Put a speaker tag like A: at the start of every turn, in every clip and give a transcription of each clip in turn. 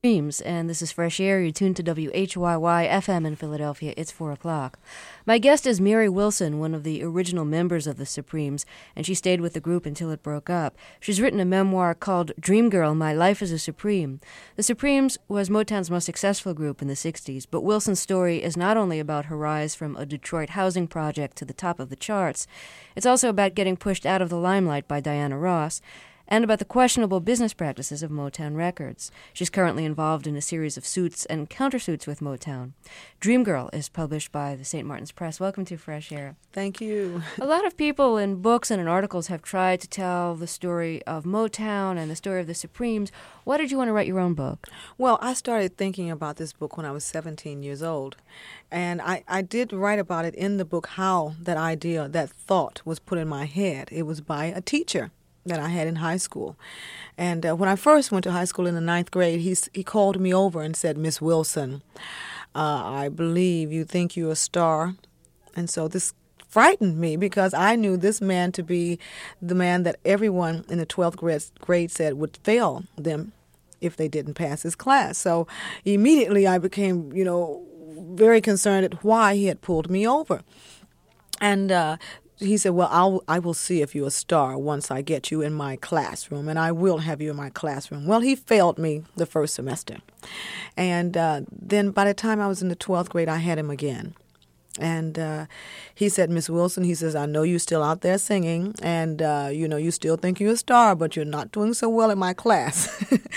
A: And this is Fresh Air. You're tuned to WHYY FM in Philadelphia. It's 4 o'clock. My guest is Mary Wilson, one of the original members of the Supremes, and she stayed with the group until it broke up. She's written a memoir called Dream Girl, My Life as a Supreme. The Supremes was Motown's most successful group in the 60s, but Wilson's story is not only about her rise from a Detroit housing project to the top of the charts, it's also about getting pushed out of the limelight by Diana Ross, and about the questionable business practices of Motown Records. She's currently involved in a series of suits and countersuits with Motown. Dream Girl is published by the St. Martin's Press. Welcome to Fresh Air.
B: Thank you.
A: A lot of people in books and in articles have tried to tell the story of Motown and the story of the Supremes. Why did you want to write your own book?
B: Well, I started thinking about this book when I was 17 years old. And I did write about it in the book, how that idea, that thought was put in my head. It was by a teacher that I had in high school. And when I first went to high school in the 9th grade, he called me over and said, "Miss Wilson, I believe you think you're a star." And so this frightened me because I knew this man to be the man that everyone in the 12th grade said would fail them if they didn't pass his class. So immediately I became, very concerned at why he had pulled me over. And he said, "Well, I will see if you're a star once I get you in my classroom, and I will have you in my classroom." Well, he failed me the first semester. And then by the time I was in the 12th grade, I had him again. And he said, "Miss Wilson," he says, "I know you're still out there singing, and, you still think you're a star, but you're not doing so well in my class."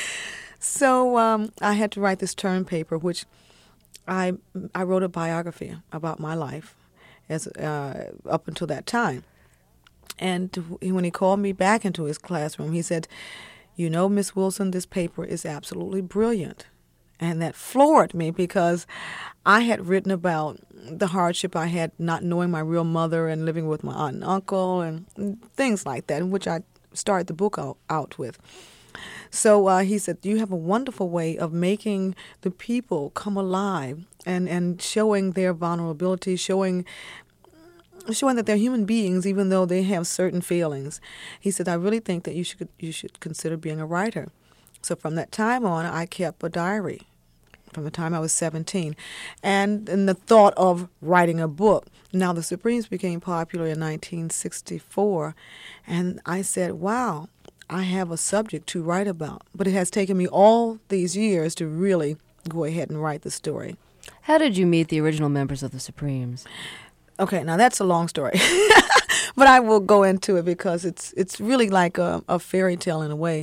B: So I had to write this term paper, which I wrote a biography about my life as up until that time. And when he called me back into his classroom, he said, "Miss Wilson, this paper is absolutely brilliant." And that floored me because I had written about the hardship I had not knowing my real mother and living with my aunt and uncle and things like that, which I started the book out with. So he said, "You have a wonderful way of making the people come alive and showing their vulnerability, showing that they're human beings even though they have certain feelings." He said, "I really think that you should consider being a writer." So from that time on, I kept a diary from the time I was 17. And the thought of writing a book. Now, the Supremes became popular in 1964, and I said, wow, I have a subject to write about. But it has taken me all these years to really go ahead and write the story.
A: How did you meet the original members of the Supremes?
B: Okay, now that's a long story, but I will go into it because it's really like a fairy tale in a way.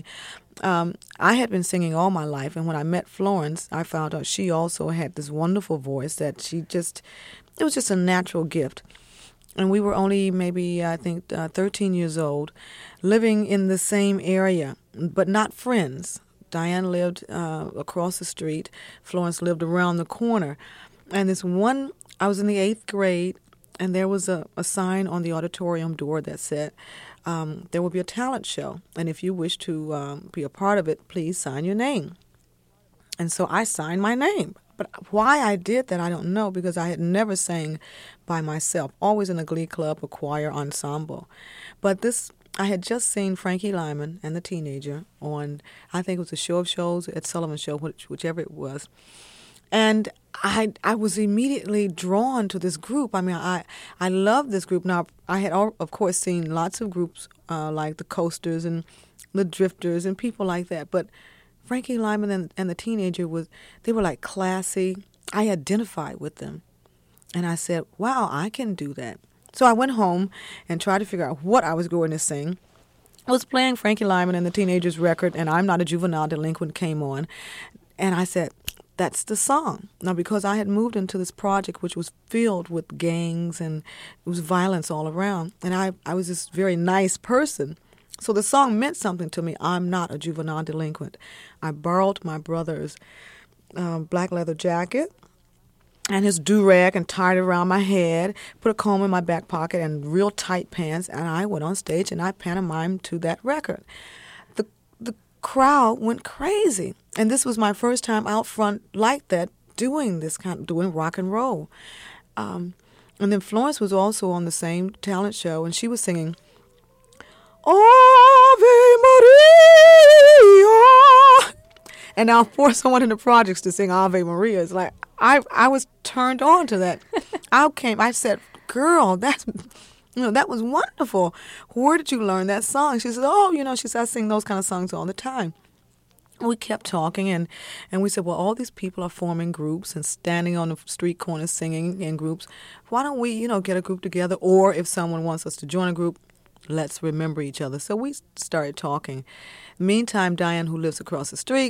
B: I had been singing all my life, and when I met Florence, I found out she also had this wonderful voice that it was just a natural gift. And we were only maybe, 13 years old, living in the same area, but not friends. Diane lived across the street. Florence lived around the corner. And I was in the 8th grade, and there was a sign on the auditorium door that said, there will be a talent show, and if you wish to be a part of it, please sign your name. And so I signed my name. But why I did that, I don't know, because I had never sang by myself, always in a glee club, a choir, ensemble. But I had just seen Frankie Lyman and the Teenager on, I think it was a Show of Shows, Ed Sullivan Show, whichever it was. And I was immediately drawn to this group. I mean, I love this group. Now, I had, of course, seen lots of groups like the Coasters and the Drifters and people like that. But Frankie Lyman and the Teenager, they were like classy. I identified with them. And I said, wow, I can do that. So I went home and tried to figure out what I was going to sing. I was playing Frankie Lyman and the Teenagers record, and I'm Not a Juvenile Delinquent came on. And I said, that's the song. Now, because I had moved into this project which was filled with gangs and it was violence all around, and I was this very nice person, so the song meant something to me. I'm not a juvenile delinquent. I borrowed my brother's black leather jacket and his do-rag and tied it around my head, put a comb in my back pocket and real tight pants, and I went on stage and I pantomimed to that record. The crowd went crazy, and this was my first time out front like that, doing rock and roll. And then Florence was also on the same talent show, and she was singing Ave Maria. And now force someone in the projects to sing Ave Maria. It's like, I was turned on to that. I said, girl, that was wonderful. Where did you learn that song? She said, she said, I sing those kind of songs all the time. We kept talking, and we said, well, all these people are forming groups and standing on the street corners singing in groups. Why don't we, get a group together? Or if someone wants us to join a group, let's remember each other. So we started talking. Meantime, Diane, who lives across the street,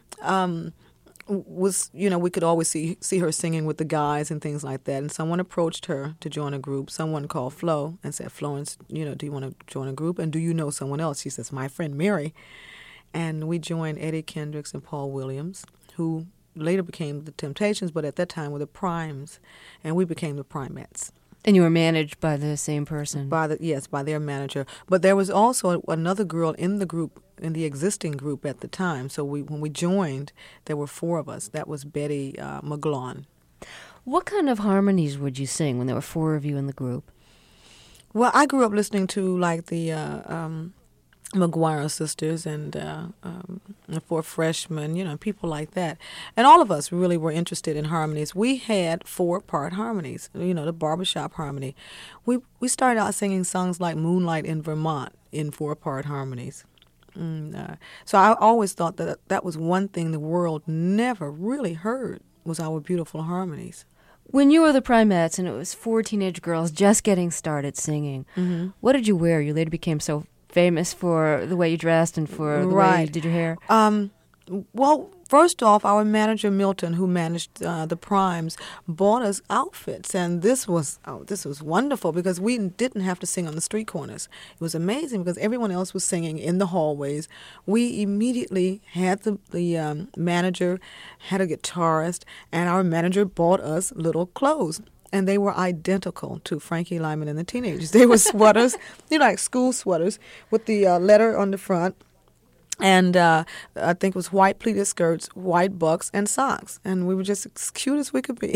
B: was, we could always see her singing with the guys and things like that. And someone approached her to join a group. Someone called Flo and said, Florence, do you want to join a group? And do you know someone else? She says, my friend Mary. And we joined Eddie Kendricks and Paul Williams, who later became the Temptations, but at that time were the Primes, and we became the Primettes.
A: And you were managed by the same person?
B: By their manager. But there was also another girl in the group, in the existing group at the time. So when we joined, there were 4 of us. That was Betty McGlawn.
A: What kind of harmonies would you sing when there were 4 of you in the group?
B: Well, I grew up listening to like the McGuire sisters and the 4 Freshmen, people like that. And all of us really were interested in harmonies. We had 4-part harmonies, the barbershop harmony. We started out singing songs like Moonlight in Vermont in 4-part harmonies. So I always thought that was one thing the world never really heard, was our beautiful harmonies.
A: When you were the Primettes and it was 4 teenage girls just getting started singing, what did you wear? You later became so famous for the way you dressed and for the way you did your hair?
B: Well, first off, our manager Milton, who managed the Primes, bought us outfits, and this was wonderful because we didn't have to sing on the street corners. It was amazing because everyone else was singing in the hallways. We immediately had the manager, had a guitarist, and our manager bought us little clothes. And they were identical to Frankie Lyman and the Teenagers. They were sweaters, like school sweaters with the letter on the front. And I think it was white pleated skirts, white bucks, and socks. And we were just as cute as we could be.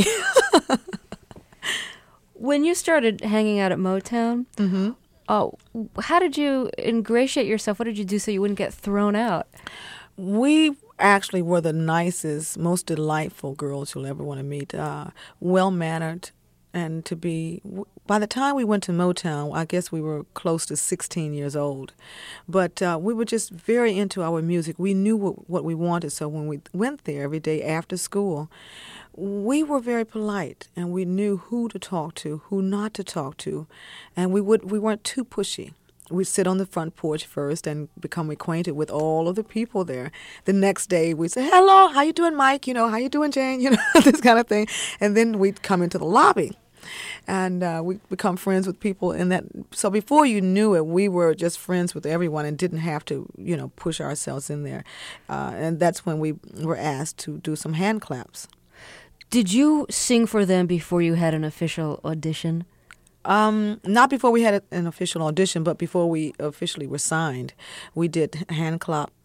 A: When you started hanging out at Motown, how did you ingratiate yourself? What did you do so you wouldn't get thrown out?
B: We actually were the nicest, most delightful girls you'll ever want to meet. Well-mannered. And by the time we went to Motown, I guess we were close to 16 years old. But we were just very into our music. We knew what we wanted. So when we went there every day after school, we were very polite. And we knew who to talk to, who not to talk to. And we weren't too pushy. We'd sit on the front porch first and become acquainted with all of the people there. The next day, we'd say, hello, how you doing, Mike? How you doing, Jane? This kind of thing. And then we'd come into the lobby. And we become friends with people in that. So before you knew it, we were just friends with everyone and didn't have to, push ourselves in there. And that's when we were asked to do some hand claps.
A: Did you sing for them before you had an official audition?
B: Not before we had an official audition, but before we officially were signed. We did hand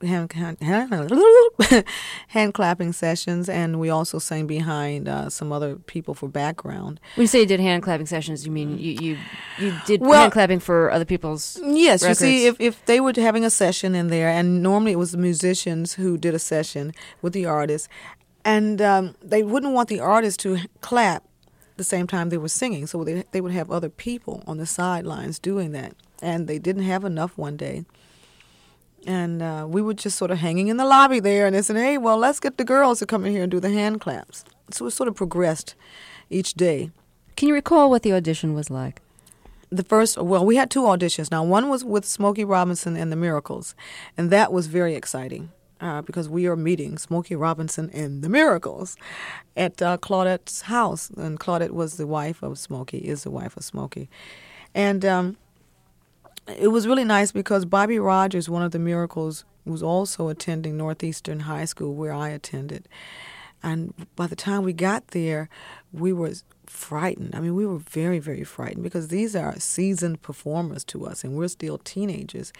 B: clapping sessions, and we also sang behind some other people for background.
A: When you say you did hand clapping sessions, you mean you did hand clapping for other people's
B: Yes,
A: records?
B: You see, if they were having a session in there, and normally it was the musicians who did a session with the artist, and they wouldn't want the artist to clap the same time they were singing, so they would have other people on the sidelines doing that, and they didn't have enough one day, and we were just sort of hanging in the lobby there, and they said, hey, well, let's get the girls to come in here and do the hand claps. So it sort of progressed each day.
A: Can you recall what the audition was like?
B: We had 2 auditions. Now, one was with Smokey Robinson and the Miracles, and that was very exciting. Because we are meeting Smokey Robinson and the Miracles at Claudette's house. And Claudette was the wife of Smokey, is the wife of Smokey. And it was really nice because Bobby Rogers, one of the Miracles, was also attending Northeastern High School where I attended. And by the time we got there, we were frightened. I mean, we were very, very frightened because these are seasoned performers to us, and we're still teenagers.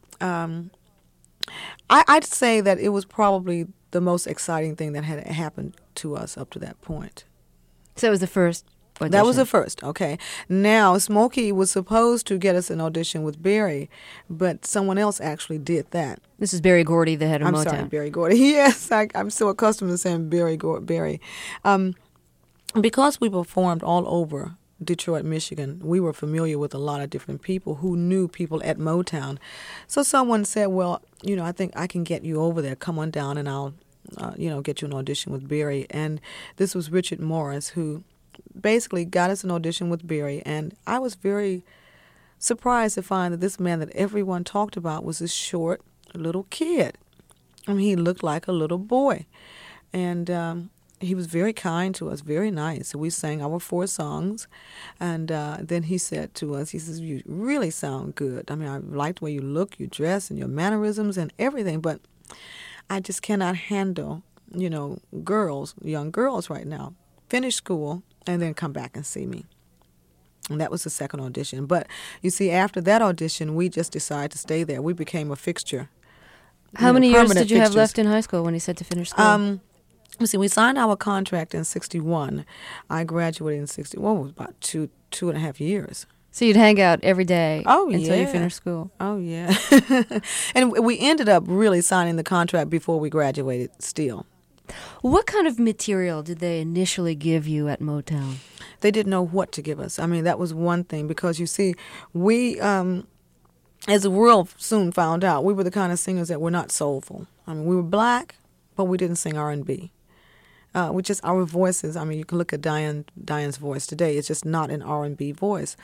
B: I'd say that it was probably the most exciting thing that had happened to us up to that point.
A: So it was the first audition.
B: That was the first, okay. Now, Smokey was supposed to get us an audition with Barry, but someone else actually did that.
A: This is Berry Gordy, the head of
B: I'm
A: Motown.
B: sorry, Berry Gordy. Yes, I'm so accustomed to saying Barry. Because we performed all over Detroit, Michigan, we were familiar with a lot of different people who knew people at Motown. So someone said, well, I think I can get you over there. Come on down and I'll, get you an audition with Barry. And this was Richard Morris, who basically got us an audition with Barry. And I was very surprised to find that this man that everyone talked about was this short little kid. I mean, he looked like a little boy. And he was very kind to us, very nice. So we sang our 4 songs. And then he said to us, he says, you really sound good. I mean, I like the way you look, you dress, and your mannerisms and everything. But I just cannot handle, girls, young girls right now. Finish school and then come back and see me. And that was the second audition. But you see, after that audition, we just decided to stay there. We became a fixture.
A: How many years did you have
B: fixtures.
A: left in high school when you said to finish school?
B: We signed our contract in 61. I graduated in 61. It was about two and a half years.
A: So you'd hang out every day until you
B: yeah.
A: finished school.
B: Oh, yeah. And we ended up really signing the contract before we graduated still.
A: What kind of material did they initially give you at Motown?
B: They didn't know what to give us. I mean, that was one thing because, you see, we, as the world soon found out, we were the kind of singers that were not soulful. I mean, we were black, but we didn't sing R&B. Which is our voices. I mean, you can look at Diane's voice today. It's just not an R&B voice.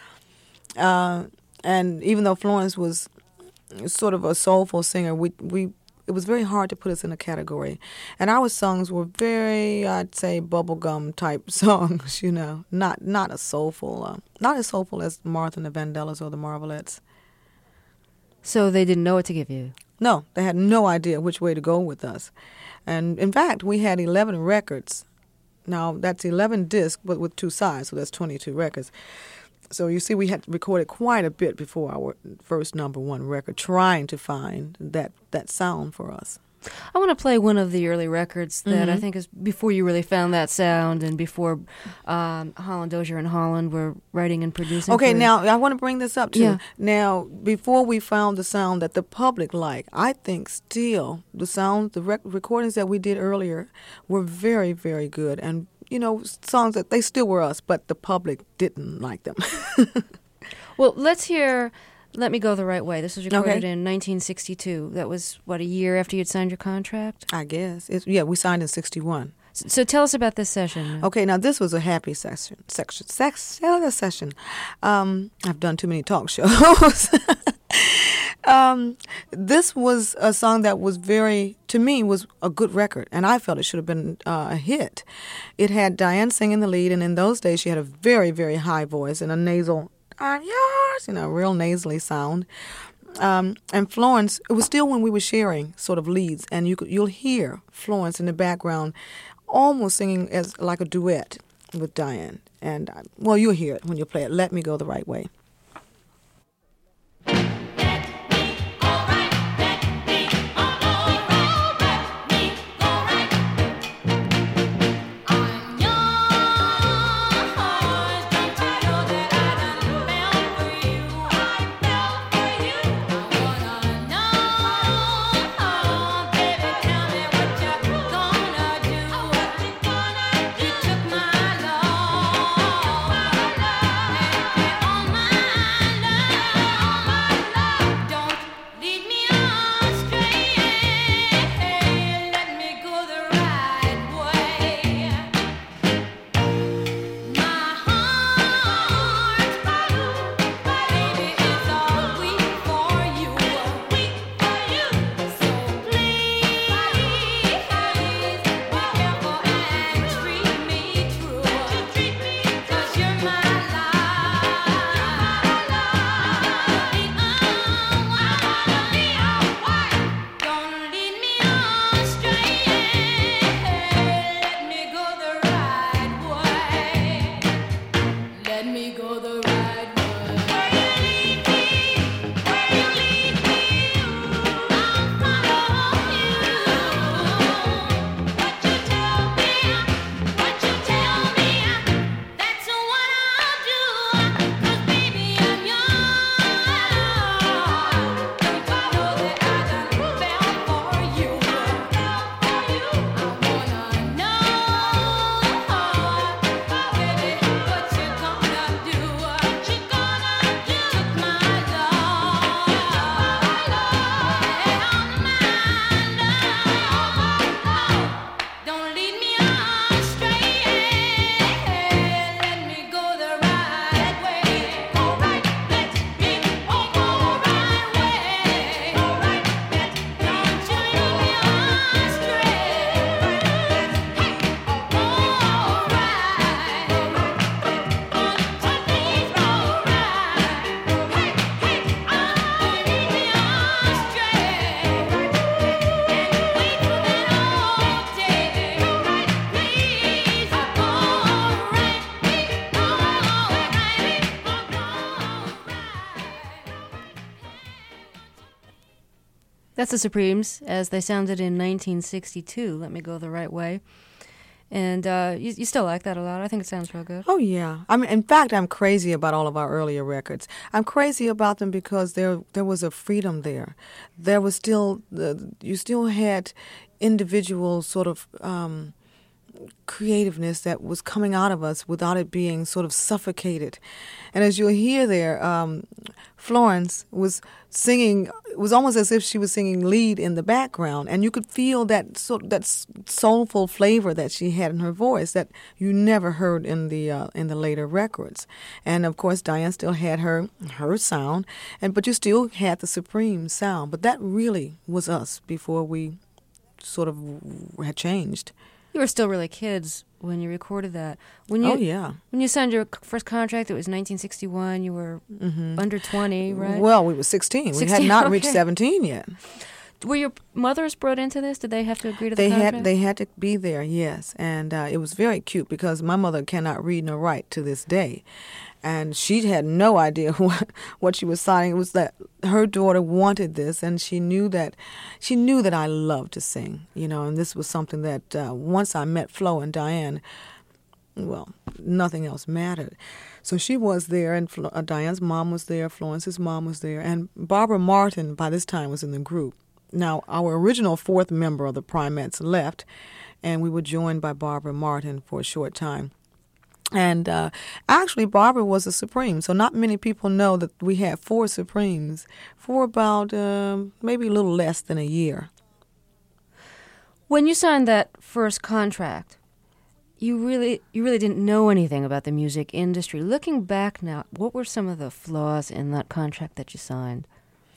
B: And even though Florence was sort of a soulful singer, it was very hard to put us in a category. And our songs were very, I'd say, bubblegum type songs, not as soulful as Martha and the Vandellas or the Marvelettes.
A: So they didn't know what to give you?
B: No, they had no idea which way to go with us. And in fact, we had 11 records. Now, that's 11 discs, but with 2 sides, so that's 22 records. So you see, we had recorded quite a bit before our first #1 record, trying to find that sound for us.
A: I want to play one of the early records that I think is before you really found that sound and before Holland Dozier and Holland were writing and producing.
B: Okay, now I want to bring this up too.
A: Yeah.
B: Now, before we found the sound that the public liked, I think still the sound, the recordings that we did earlier were very, very good. And, songs that they still were us, but the public didn't like them.
A: Well, let's hear Let Me Go the Right Way. This was recorded in 1962. That was, a year after you'd signed your contract?
B: I guess. We signed in 61.
A: So tell us about this session.
B: Okay, now this was a happy session. I've done too many talk shows. This was a song that was to me, was a good record, and I felt it should have been a hit. It had Diane singing the lead, and in those days she had a very, very high voice and a nasal, I'm yours, real nasally sound. And Florence, it was still when we were sharing sort of leads, and you'll hear Florence in the background almost singing as like a duet with Diane. And, you'll hear it when you play it. Let Me Go the Right Way.
C: On my
A: That's the Supremes, as they sounded in 1962, Let Me Go the Right Way. And you still like that a lot. I think it sounds real good.
B: Oh, yeah. I mean, in fact, I'm crazy about all of our earlier records. I'm crazy about them because there was a freedom there. There was still, you still had individual sort of creativeness that was coming out of us without it being sort of suffocated. And as you'll hear there, Florence was singing. It was almost as if she was singing lead in the background, and you could feel that soulful flavor that she had in her voice that you never heard in the later records. And of course, Diane still had her sound, but you still had the Supreme sound. But that really was us before we sort of had changed.
A: You were still really kids when you recorded that. When you signed your first contract, it was 1961. You were under 20, right?
B: Well, we were 16. We had not reached 17 yet.
A: Were your mothers brought into this? Did they have to agree to the contract?
B: They had to be there, yes. And it was very cute because my mother cannot read nor write to this day. And she had no idea what she was signing. It was that her daughter wanted this, and she knew that I loved to sing, and this was something that once I met Flo and Diane, well, nothing else mattered. So she was there, and Diane's mom was there, Florence's mom was there, and Barbara Martin by this time was in the group. Now, our original fourth member of the Primettes left, and we were joined by Barbara Martin for a short time. And actually, Barbara was a Supreme, so not many people know that we had 4 Supremes for about maybe a little less than a year.
A: When you signed that first contract, you really didn't know anything about the music industry. Looking back now, what were some of the flaws in that contract that you signed?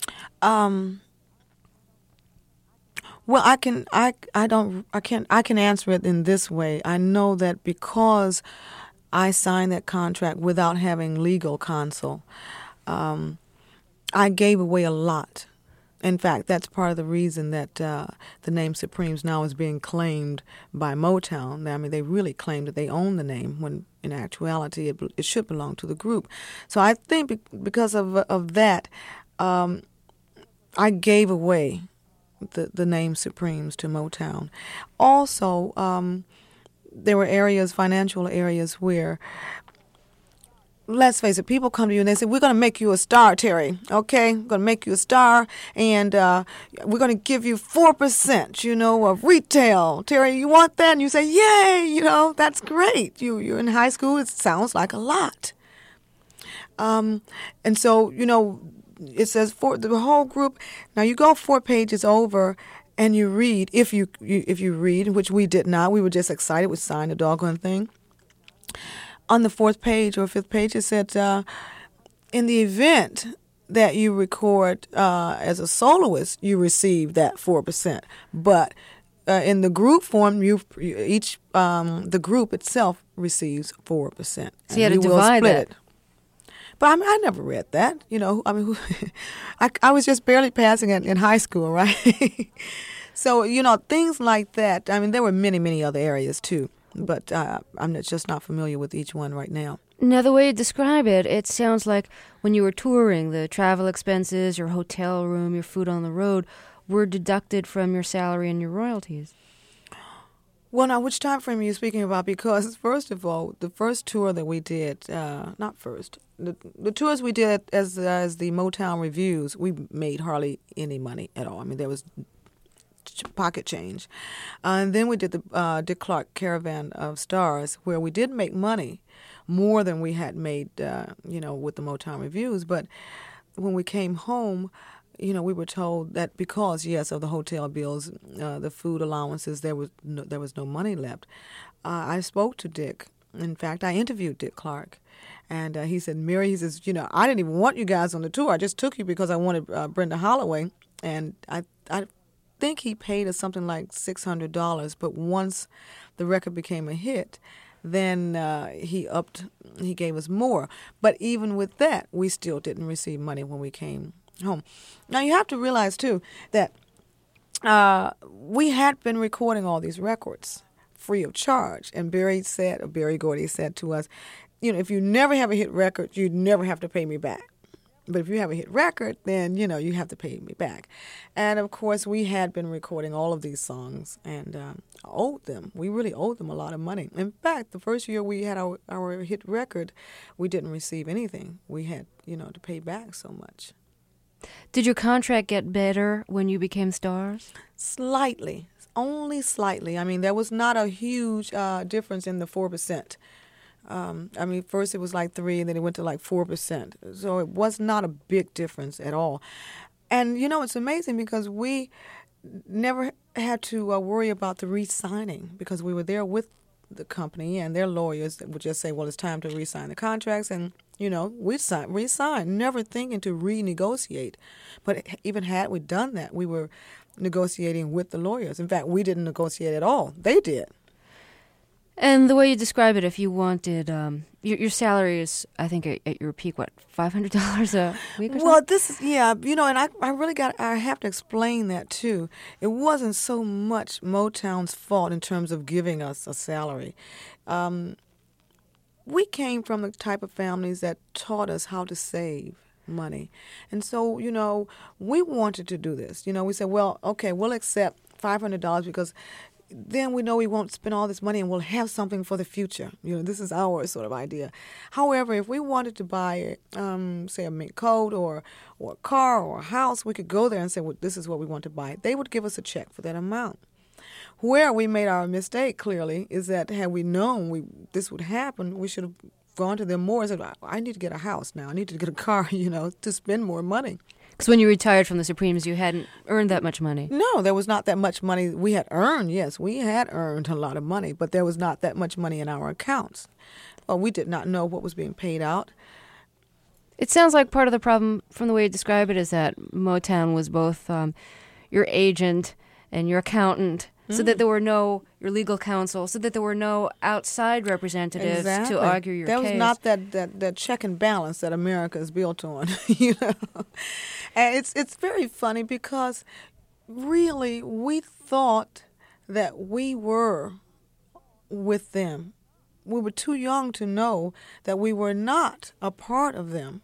B: Well, I can answer it in this way. I know that because I signed that contract without having legal counsel, I gave away a lot. In fact, that's part of the reason that the name Supremes now is being claimed by Motown. I mean, they really claim that they own the name when in actuality it should belong to the group. So I think because of that, I gave away the name Supremes to Motown. Also, there were financial areas where, let's face it, people come to you and they say, we're going to make you a star, Terry, okay? We're going to make you a star, and we're going to give you 4%, of retail. Terry, you want that? And you say, yay, that's great. You're in high school. It sounds like a lot. And so, it says for the whole group. Now, you go 4 pages over, and you read, if you read, which we did not, we were just excited, we signed the doggone thing. On the 4th page or 5th page, it said, in the event that you record as a soloist, you receive that 4%. But in the group form, the group itself receives 4%.
A: So you had to divide it.
B: But I never read that, I was just barely passing it in high school, right? So, things like that. I mean, there were many, many other areas too, but I'm just not familiar with each one right now.
A: Now, the way you describe it, it sounds like when you were touring, the travel expenses, your hotel room, your food on the road were deducted from your salary and your royalties.
B: Well, now, which time frame are you speaking about? Because, first of all, the first tour that we did, not first, the tours we did as the Motown Reviews, we made hardly any money at all. I mean, there was pocket change. And then we did the Dick Clark Caravan of Stars, where we did make money, more than we had made, with the Motown Reviews. But when we came home, we were told that because, yes, of the hotel bills, the food allowances, there was no money left. I spoke to Dick. In fact, I interviewed Dick Clark. And he said, Mary, he says, I didn't even want you guys on the tour. I just took you because I wanted Brenda Holloway. And I think he paid us something like $600. But once the record became a hit, then he gave us more. But even with that, we still didn't receive money when we came home. Now, you have to realize, too, that we had been recording all these records free of charge. And Berry Gordy said to us, if you never have a hit record, you never have to pay me back. But if you have a hit record, then, you have to pay me back. And, of course, we had been recording all of these songs and owed them. We really owed them a lot of money. In fact, the first year we had our hit record, we didn't receive anything. We had, to pay back so much.
A: Did your contract get better when you became stars?
B: Slightly. Only slightly. I mean, there was not a huge difference in the 4%. First it was like 3%, and then it went to like 4%. So it was not a big difference at all. And, it's amazing because we never had to worry about the re-signing because we were there with the company, and their lawyers would just say, well, it's time to re-sign the contracts. And, we re-signed, never thinking to renegotiate. But even had we done that, we were negotiating with the lawyers. In fact, we didn't negotiate at all. They did.
A: And the way you describe it, if you wanted, your salary is, I think, at your peak, what, $500 a week or something?
B: Well, this is, and I have to explain that, too. It wasn't so much Motown's fault in terms of giving us a salary. We came from the type of families that taught us how to save money. And so, we wanted to do this. We said, well, okay, we'll accept $500 because then we know we won't spend all this money and we'll have something for the future. This is our sort of idea. However, if we wanted to buy, say, a mink coat or a car or a house, we could go there and say, well, this is what we want to buy. They would give us a check for that amount. Where we made our mistake, clearly, is that had we known this would happen, we should have gone to them more and said, I need to get a house now. I need to get a car, to spend more money.
A: Because when you retired from the Supremes, you hadn't earned that much money.
B: No, there was not that much money we had earned. Yes, we had earned a lot of money, but there was not that much money in our accounts. Well, we did not know what was being paid out.
A: It sounds like part of the problem, from the way you describe it, is that Motown was both your agent and your accountant, so that there were your legal counsel, so that there were no outside representatives to argue your case.
B: There was not that check and balance that America is built on, And it's very funny because really we thought that we were with them. We were too young to know that we were not a part of them.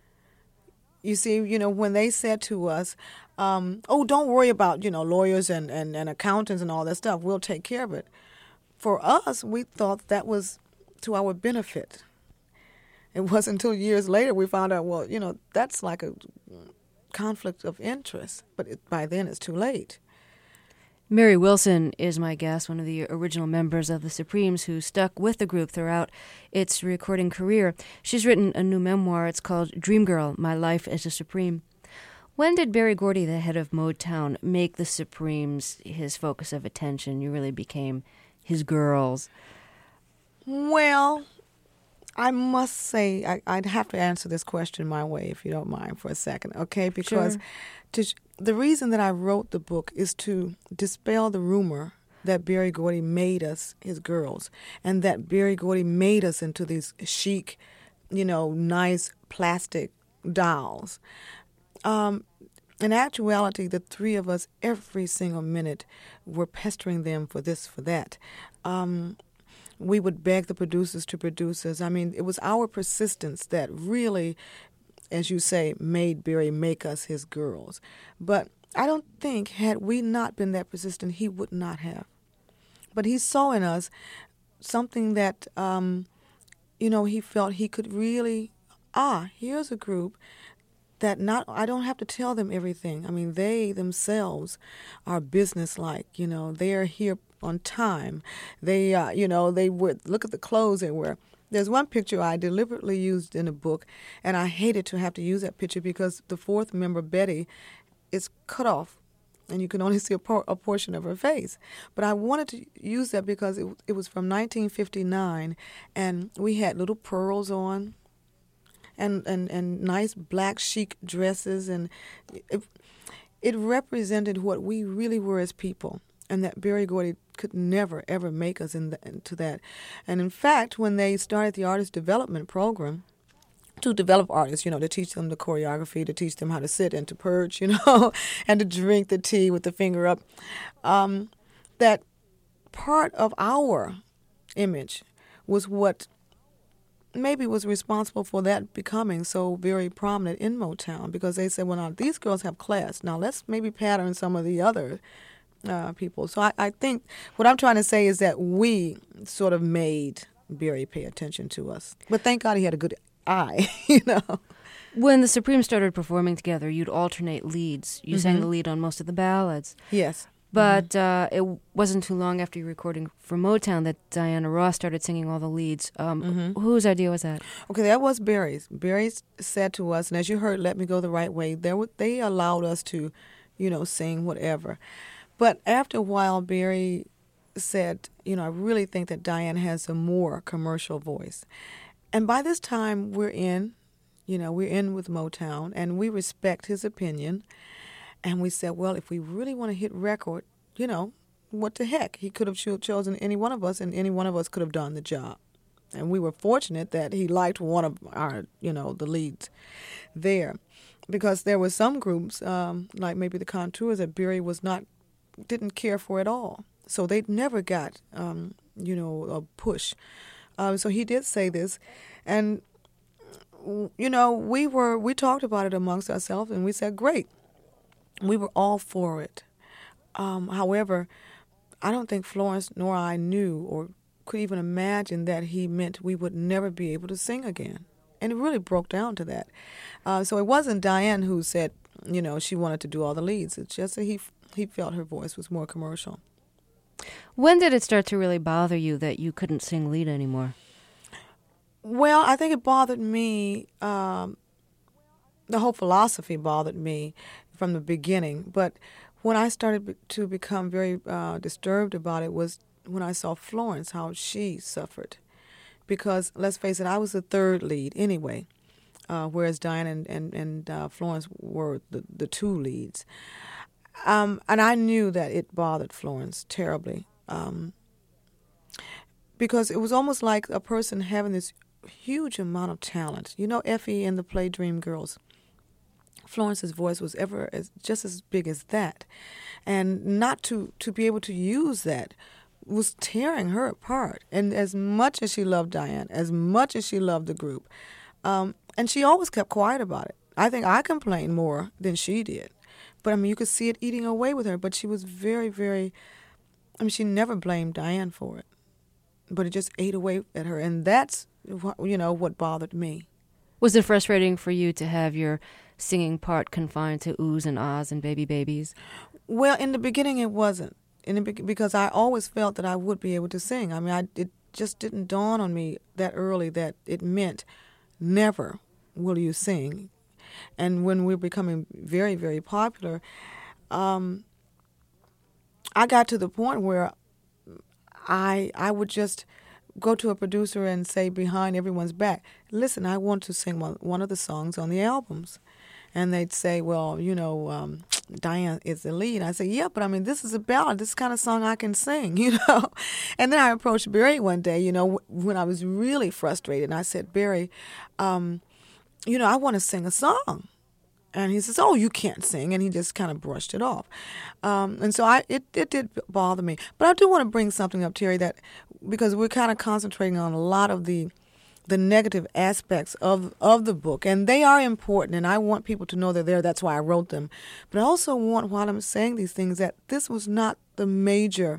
B: You see, when they said to us, don't worry about, lawyers and accountants and all that stuff. We'll take care of it. For us, we thought that was to our benefit. It wasn't until years later we found out, well, that's like a conflict of interest. But by then it's too late.
A: Mary Wilson is my guest, one of the original members of the Supremes who stuck with the group throughout its recording career. She's written a new memoir. It's called Dreamgirl, My Life as a Supreme. When did Berry Gordy, the head of Motown, make the Supremes his focus of attention? You really became his girls.
B: Well, I must say, I'd have to answer this question my way, if you don't mind, for a second, okay? Because the reason that I wrote the book is to dispel the rumor that Berry Gordy made us his girls and that Berry Gordy made us into these chic, nice plastic dolls. In actuality, the three of us, every single minute, were pestering them for this, for that. We would beg the producers to produce us. I mean, it was our persistence that really, as you say, made Berry make us his girls. But I don't think, had we not been that persistent, he would not have. But he saw in us something that, he felt he could really, here's a group that I don't have to tell them everything. I mean, they themselves are businesslike. They are here on time. They, they would look at the clothes they wear. There's one picture I deliberately used in the book, and I hated to have to use that picture because the fourth member, Betty, is cut off, and you can only see a portion of her face. But I wanted to use that because it was from 1959, and we had little pearls on, and nice black chic dresses, and it represented what we really were as people, and that Berry Gordy could never, ever make us into that. And in fact, when they started the artist development program, to develop artists, to teach them the choreography, to teach them how to sit and to perch, and to drink the tea with the finger up, that part of our image was what maybe was responsible for that becoming so very prominent in Motown, because they said, well, now these girls have class. Now let's maybe pattern some of the other people. So I think what I'm trying to say is that we sort of made Barry pay attention to us. But thank God he had a good eye, you know.
A: When the Supremes started performing together, you'd alternate leads. You sang the lead on most of the ballads.
B: Yes.
A: But it wasn't too long after your recording for Motown that Diana Ross started singing all the leads. Whose idea was that?
B: Okay, that was Barry's. Barry said to us, and as you heard, Let Me Go the Right Way, they allowed us to, sing whatever. But after a while, Barry said, I really think that Diane has a more commercial voice. And by this time, we're in with Motown, and we respect his opinion. And we said, well, if we really want to hit record, what the heck? He could have chosen any one of us, and any one of us could have done the job. And we were fortunate that he liked one of our, the leads there. Because there were some groups, like maybe the Contours, that Barry didn't care for at all. So they never got, a push. So he did say this. And, we talked about it amongst ourselves, and we said, great. We were all for it. However, I don't think Florence nor I knew or could even imagine that he meant we would never be able to sing again. And it really broke down to that. So it wasn't Diane who said, she wanted to do all the leads. It's just that he felt her voice was more commercial.
A: When did it start to really bother you that you couldn't sing lead anymore?
B: Well, I think it bothered me. The whole philosophy bothered me from the beginning. But when I started to become very disturbed about it was when I saw Florence, how she suffered. Because, let's face it, I was the third lead anyway, whereas Diane and Florence were the two leads. And I knew that it bothered Florence terribly. Because it was almost like a person having this huge amount of talent. Effie in the play Dreamgirls, Florence's voice was just as big as that. And not to be able to use that was tearing her apart. And as much as she loved Diane, as much as she loved the group, and she always kept quiet about it. I think I complained more than she did. But, you could see it eating away with her. But she was very, very, she never blamed Diane for it. But it just ate away at her. And that's, what bothered me.
A: Was it frustrating for you to have your singing part confined to oohs and ahs and baby babies?
B: Well, in the beginning it wasn't. Because I always felt that I would be able to sing. It just didn't dawn on me that early that it meant never will you sing. And when we were becoming very, very popular, I got to the point where I would just go to a producer and say behind everyone's back, listen, I want to sing one of the songs on the albums. And they'd say, well, Diane is the lead. I say, yeah, but this is a ballad. This kind of song I can sing, And then I approached Barry one day, when I was really frustrated. And I said, Barry, I want to sing a song. And he says, oh, you can't sing. And he just kind of brushed it off. And so it did bother me. But I do want to bring something up, Terry, that because we're kind of concentrating on a lot of the negative aspects of the book. And they are important, and I want people to know they're there. That's why I wrote them. But I also want, while I'm saying these things, that this was not the major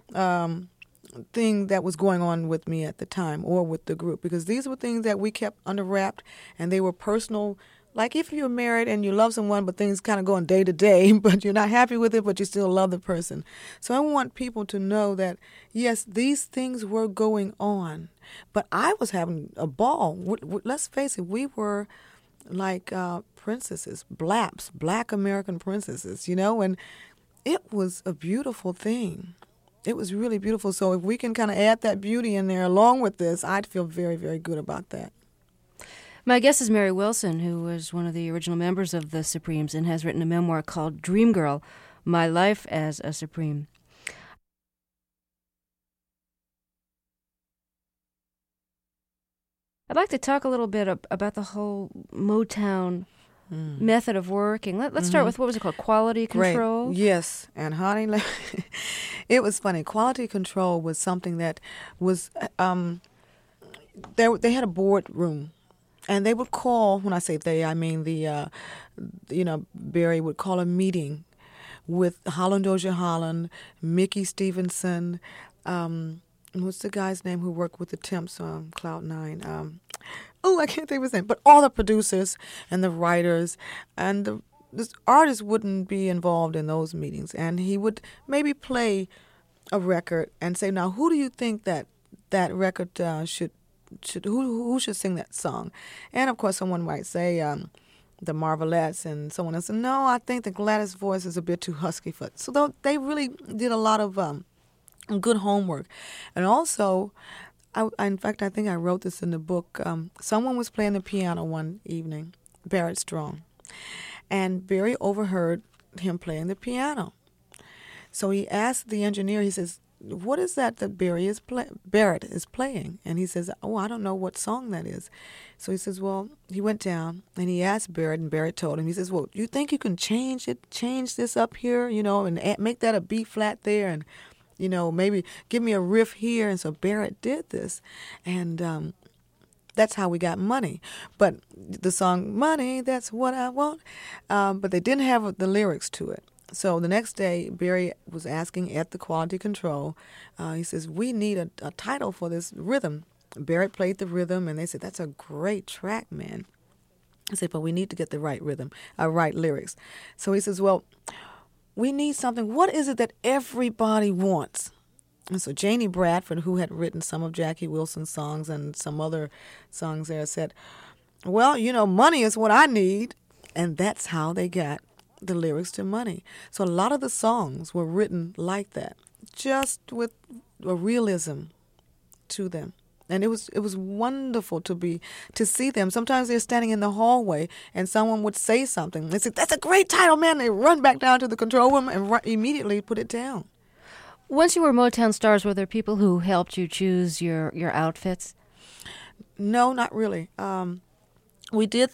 B: thing that was going on with me at the time or with the group, because these were things that we kept under wrapped, and they were personal. Like if you're married and you love someone, but things kind of go on day to day, but you're not happy with it, but you still love the person. So I want people to know that, yes, these things were going on, but I was having a ball. Let's face it, we were like princesses, Black American princesses, and it was a beautiful thing. It was really beautiful. So if we can kind of add that beauty in there along with this, I'd feel very, very good about that.
A: My guest is Mary Wilson, who was one of the original members of the Supremes and has written a memoir called Dreamgirl, My Life as a Supreme. I'd like to talk a little bit about the whole Motown method of working. Let's start with, what was it called, quality control?
B: Great. Yes, and honey, it was funny. Quality control was something that was... they had a boardroom, and they would call. When I say they, I mean Barry would call a meeting with Holland Dozier Holland, Mickey Stevenson. What's the guy's name who worked with the Temps on Cloud Nine? I can't think of his name. But all the producers and the writers and the artists wouldn't be involved in those meetings. And he would maybe play a record and say, now, who do you think that record who should sing that song? And, of course, someone might say the Marvelettes, and someone else said, no, I think the Gladys voice is a bit too husky for it. So they really did a lot of good homework. And also, in fact, I think I wrote this in the book. Someone was playing the piano one evening, Barrett Strong, and Barry overheard him playing the piano. So he asked the engineer, he says, what is that Barrett is playing? And he says, I don't know what song that is. So he says, well, he went down and he asked Barrett, and Barrett told him, he says, well, you think you can change this up here, and make that a B flat there, and maybe give me a riff here. And so Barrett did this, and that's how we got Money. But the song, Money, That's What I Want, but they didn't have the lyrics to it. So the next day, Barry was asking at the quality control, he says, we need a title for this rhythm. Barrett played the rhythm, and they said, that's a great track, man. I said, but we need to get the right rhythm, right lyrics. So he says, well, we need something. What is it that everybody wants? And so Janie Bradford, who had written some of Jackie Wilson's songs and some other songs there, said, well, money is what I need. And that's how they got the lyrics to Money. So a lot of the songs were written like that, just with a realism to them. And it was wonderful to see them. Sometimes they're standing in the hallway and someone would say something. They say, that's a great title, man. They run back down to the control room and immediately put it down.
A: Once you were Motown stars, were there people who helped you choose your outfits?
B: No, not really. We did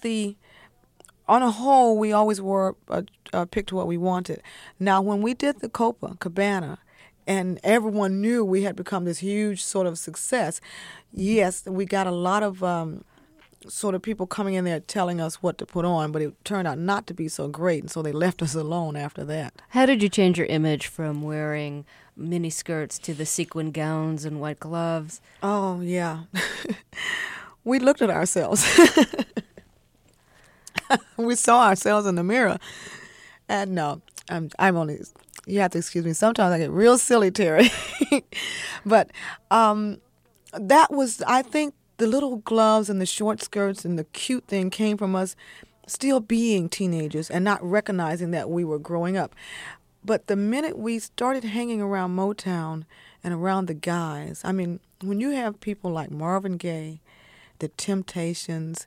B: on a whole, we always picked what we wanted. Now, when we did the Cabana, and everyone knew we had become this huge sort of success, yes, we got a lot of sort of people coming in there telling us what to put on, but it turned out not to be so great, and so they left us alone after that.
A: How did you change your image from wearing mini skirts to the sequin gowns and white gloves?
B: Oh, yeah. We looked at ourselves. We saw ourselves in the mirror. And no, I'm only... You have to excuse me. Sometimes I get real silly, Terry. But that was, I think, the little gloves and the short skirts and the cute thing came from us still being teenagers and not recognizing that we were growing up. But the minute we started hanging around Motown and around the guys, I mean, when you have people like Marvin Gaye, the Temptations,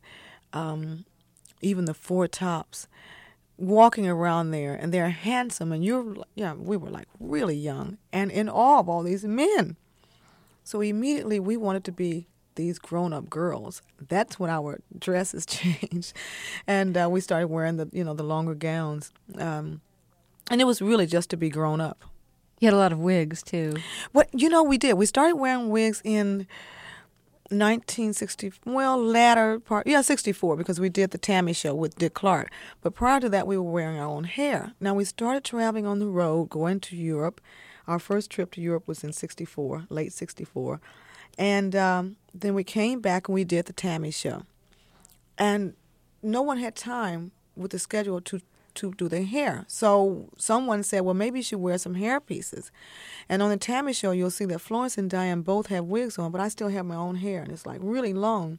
B: even the Four Tops, walking around there, and they're handsome, and we were like really young and in awe of all these men. So immediately we wanted to be these grown-up girls. That's when our dresses changed, and we started wearing the longer gowns, and it was really just to be grown up.
A: You had a lot of wigs too.
B: We did. We started wearing wigs in 1960, latter part, 64, because we did the Tammy show with Dick Clark. But prior to that, we were wearing our own hair. Now, we started traveling on the road, going to Europe. Our first trip to Europe was in 64, late 64. And then we came back and we did the Tammy show. And no one had time with the schedule to do their hair. So someone said, well, maybe you should wear some hair pieces. And on the Tammy show, you'll see that Florence and Diane both have wigs on, but I still have my own hair, and it's like really long.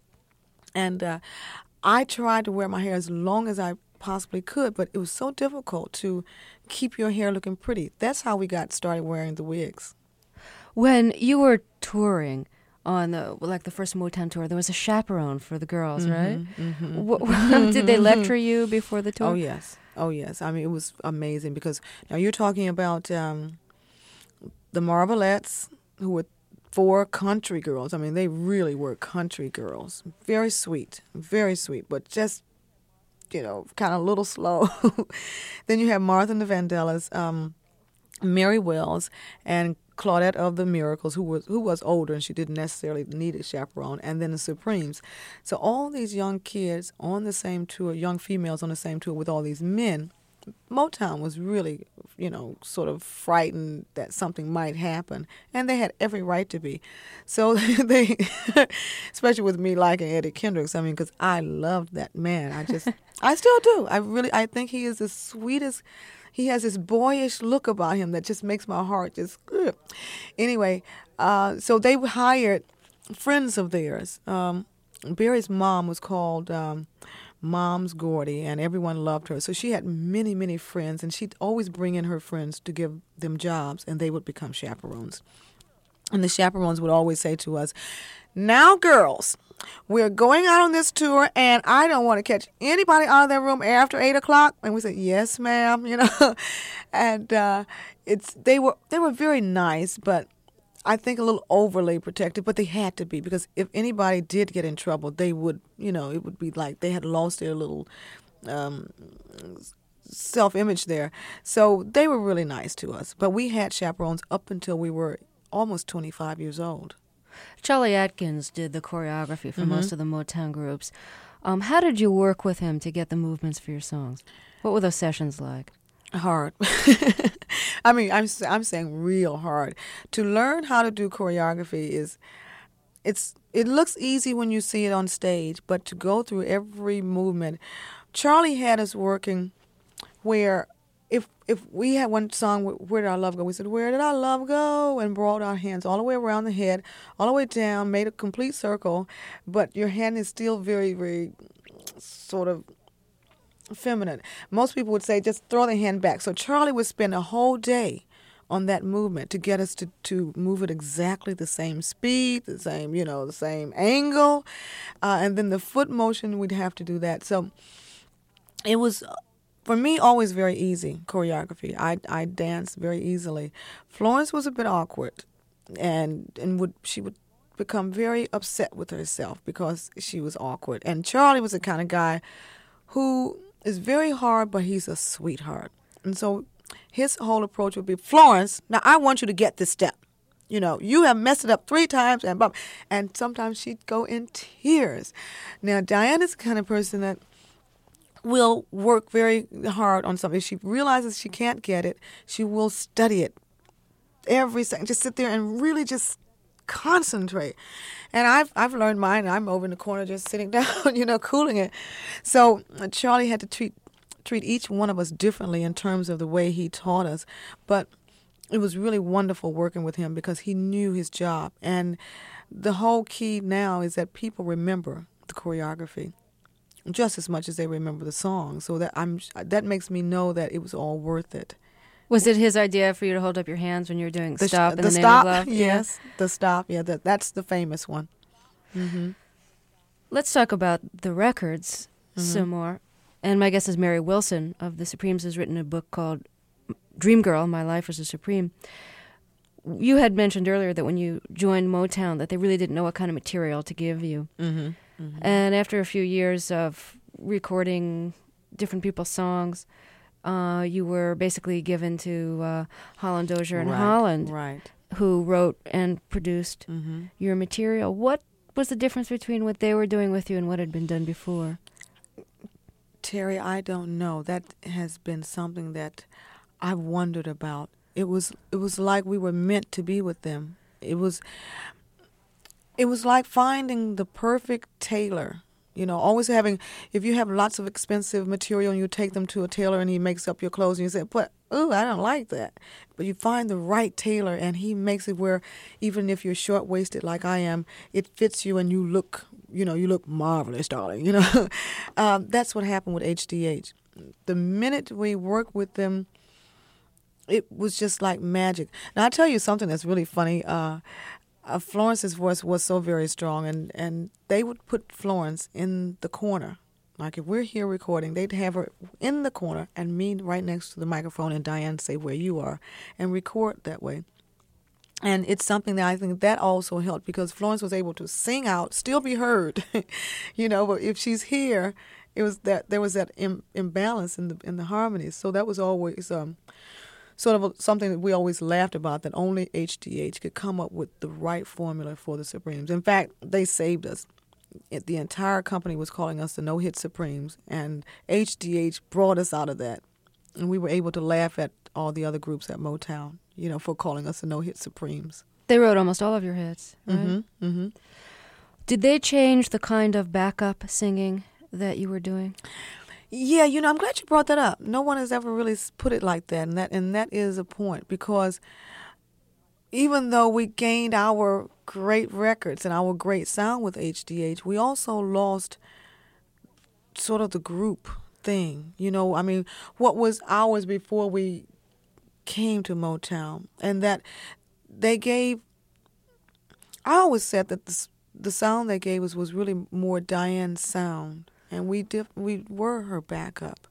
B: And I tried to wear my hair as long as I possibly could, but it was so difficult to keep your hair looking pretty. That's how we got started wearing the wigs.
A: When you were touring on the first Motown tour, there was a chaperone for the girls, right? Mm-hmm. Did they lecture you before the tour?
B: Oh, yes. I mean, it was amazing because now you're talking about the Marvelettes, who were 4 country girls. I mean, they really were country girls. Very sweet, but just, kind of a little slow. Then you have Martha and the Vandellas, Mary Wells, and Claudette of the Miracles, who was older and she didn't necessarily need a chaperone, and then the Supremes. So all these young kids on the same tour, young females on the same tour with all these men, Motown was really, sort of frightened that something might happen, and they had every right to be. So they, especially with me liking Eddie Kendricks, because I loved that man. I still do. I think he is the sweetest. He has this boyish look about him that just makes my heart just. Ugh. Anyway, so they hired friends of theirs. Barry's mom was called Mom's Gordy, and everyone loved her. So she had many, many friends, and she'd always bring in her friends to give them jobs, and they would become chaperones. And the chaperones would always say to us, "Now, girls, we're going out on this tour, and I don't want to catch anybody out of their room after 8 o'clock." And we said, "Yes, ma'am," And they were very nice, but I think a little overly protective, but they had to be, because if anybody did get in trouble, they would, it would be like they had lost their little self-image there. So they were really nice to us. But we had chaperones up until we were almost 25 years old.
A: Charlie Atkins did the choreography for most of the Motown groups. How did you work with him to get the movements for your songs? What were those sessions like?
B: Hard. I'm saying real hard. To learn how to do choreography it looks easy when you see it on stage, but to go through every movement, Charlie had us working where if we had one song, "Where Did Our Love Go?" we said, "Where did our love go?" and brought our hands all the way around the head, all the way down, made a complete circle, but your hand is still very, very sort of feminine. Most people would say just throw the hand back. So Charlie would spend a whole day on that movement to get us to move it exactly the same speed, the same angle, and then the foot motion, we'd have to do that. So it was, for me, always very easy choreography. I danced very easily. Florence was a bit awkward, and she would become very upset with herself because she was awkward. And Charlie was the kind of guy who is very hard, but he's a sweetheart. And so his whole approach would be, "Florence, now I want you to get this step. You have messed it up 3 times," and sometimes she'd go in tears. Now, Diane is the kind of person that will work very hard on something. If she realizes she can't get it, she will study it every second. Just sit there and really just concentrate. And I've learned mine. I'm over in the corner just sitting down, cooling it. So Charlie had to treat each one of us differently in terms of the way he taught us. But it was really wonderful working with him because he knew his job. And the whole key now is that people remember the choreography just as much as they remember the song. So that makes me know that it was all worth it.
A: Was it his idea for you to hold up your hands when you were doing Stop in the Name
B: stop,
A: of Love?
B: Yes, the Stop. Yeah, that's the famous one. Mm-hmm.
A: Let's talk about the records some more. And my guest is Mary Wilson of the Supremes, has written a book called Dream Girl, My Life as a Supreme. You had mentioned earlier that when you joined Motown that they really didn't know what kind of material to give you. Mm-hmm. Mm-hmm. And after a few years of recording different people's songs, you were basically given to Holland Dozier and Holland, who wrote and produced your material. What was the difference between what they were doing with you and what had been done before?
B: Terry, I don't know. That has been something that I've wondered about. It was like we were meant to be with them. It was like finding the perfect tailor. Always having, if you have lots of expensive material and you take them to a tailor and he makes up your clothes and you say, "But, I don't like that." But you find the right tailor and he makes it where even if you're short-waisted like I am, it fits you and you look marvelous, darling. That's what happened with HDH. The minute we worked with them, it was just like magic. Now, I'll tell you something that's really funny. Florence's voice was so very strong, and they would put Florence in the corner. Like if we're here recording, they'd have her in the corner and me right next to the microphone and Diane say where you are and record that way. And it's something that I think that also helped because Florence was able to sing out, still be heard, but if she's here, it was that there was that imbalance in the harmonies. So that was always sort of something that we always laughed about, that only HDH could come up with the right formula for the Supremes. In fact, they saved us. The entire company was calling us the No-Hit Supremes, and HDH brought us out of that. And we were able to laugh at all the other groups at Motown, for calling us the No-Hit Supremes.
A: They wrote almost all of your hits, right?
B: Mm-hmm, mm-hmm.
A: Did they change the kind of backup singing that you were doing?
B: Yeah, I'm glad you brought that up. No one has ever really put it like that, and that is a point, because even though we gained our great records and our great sound with HDH, we also lost sort of the group thing. What was ours before we came to Motown, and that they gave. I always said that the sound they gave us was really more Diane's sound, and we were her backup.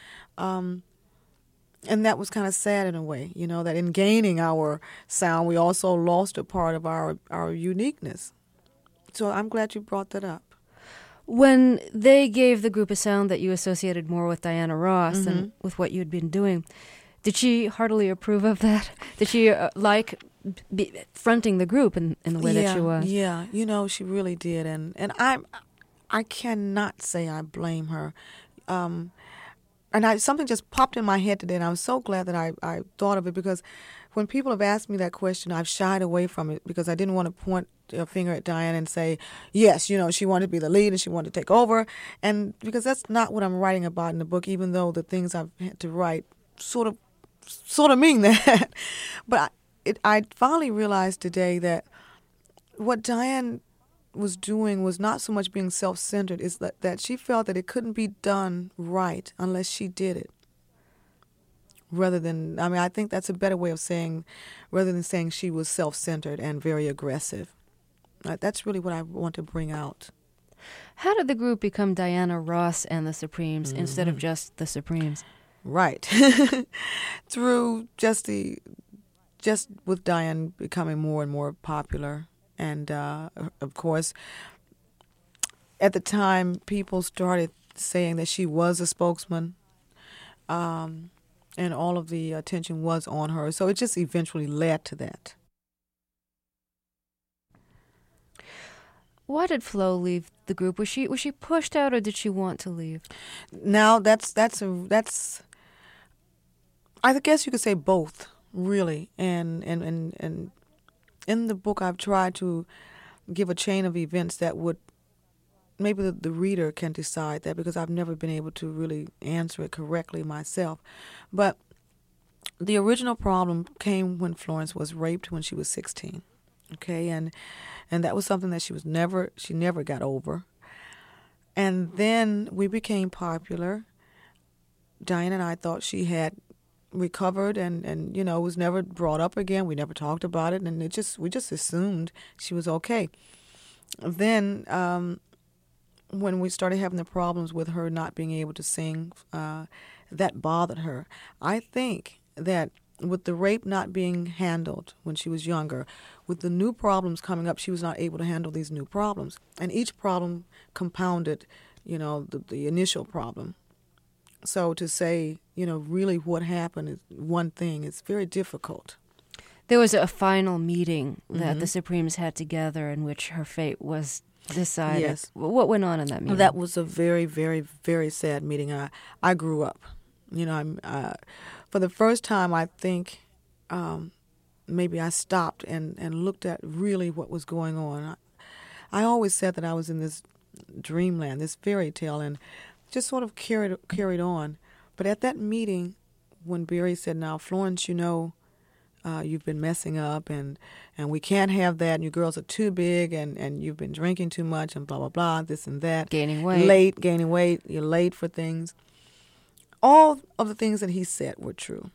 B: And that was kind of sad in a way, that in gaining our sound, we also lost a part of our uniqueness. So I'm glad you brought that up.
A: When they gave the group a sound that you associated more with Diana Ross
B: Mm-hmm.
A: than with what you'd been doing, did she heartily approve of that? Did she fronting the group in the way that she was?
B: Yeah, she really did, and I cannot say I blame her. And something just popped in my head today, and I was so glad that I thought of it, because when people have asked me that question, I've shied away from it because I didn't want to point a finger at Diane and say, yes, she wanted to be the lead and she wanted to take over, and because that's not what I'm writing about in the book, even though the things I've had to write sort of mean that. But I finally realized today that what Diane was doing was not so much being self-centered, is that she felt that it couldn't be done right unless she did it. Rather than, I think that's a better way of saying, rather than saying she was self-centered and very aggressive. That's really what I want to bring out.
A: How did the group become Diana Ross and the Supremes instead of just the Supremes?
B: Right. Through just with Diane becoming more and more popular. And, of course, at the time, people started saying that she was a spokesman, and all of the attention was on her. So it just eventually led to that.
A: Why did Flo leave the group? Was she pushed out, or did she want to leave?
B: Now, that's I guess you could say both, really. And in the book, I've tried to give a chain of events that would, maybe the reader can decide that, because I've never been able to really answer it correctly myself. But the original problem came when Florence was raped when she was 16. Okay, and that was something that she never got over. And then we became popular. Diane and I thought she had recovered and was never brought up again. We never talked about it, and we just assumed she was okay. Then when we started having the problems with her not being able to sing, that bothered her. I think that with the rape not being handled when she was younger, with the new problems coming up, she was not able to handle these new problems. And each problem compounded, the initial problem. So to say, really what happened is one thing. It's very difficult.
A: There was a final meeting that the Supremes had together in which her fate was decided.
B: Yes.
A: What went on in that meeting?
B: That was a very, very, very sad meeting. I grew up. For the first time, I think maybe I stopped and looked at really what was going on. I always said that I was in this dreamland, this fairy tale, and just sort of carried on. But at that meeting, when Barry said, "Now, Florence, you've been messing up, and we can't have that, and you girls are too big, and you've been drinking too much, and blah, blah, blah, this and that.
A: Gaining weight.
B: Gaining weight, you're late for things." All of the things that he said were true.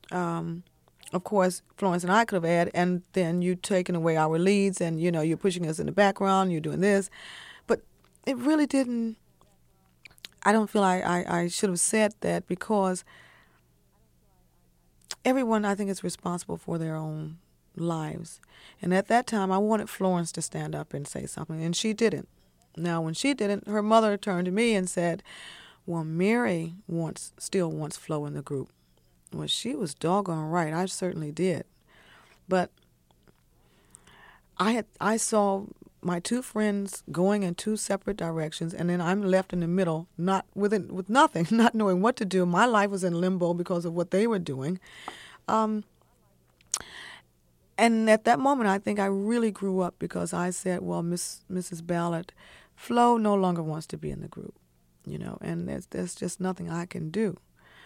B: Of course, Florence and I could have added, and then you've taken away our leads, and, you're pushing us in the background, you're doing this. But it really didn't, I don't feel I should have said that, because everyone, I think, is responsible for their own lives. And at that time, I wanted Florence to stand up and say something, and she didn't. Now, when she didn't, her mother turned to me and said, "Well, Mary still wants Flo in the group." Well, she was doggone right. I certainly did. But I saw my two friends going in two separate directions, and then I'm left in the middle, not with nothing, not knowing what to do. My life was in limbo because of what they were doing. And at that moment, I think I really grew up because I said, well, Mrs. Ballard, Flo no longer wants to be in the group, and there's just nothing I can do.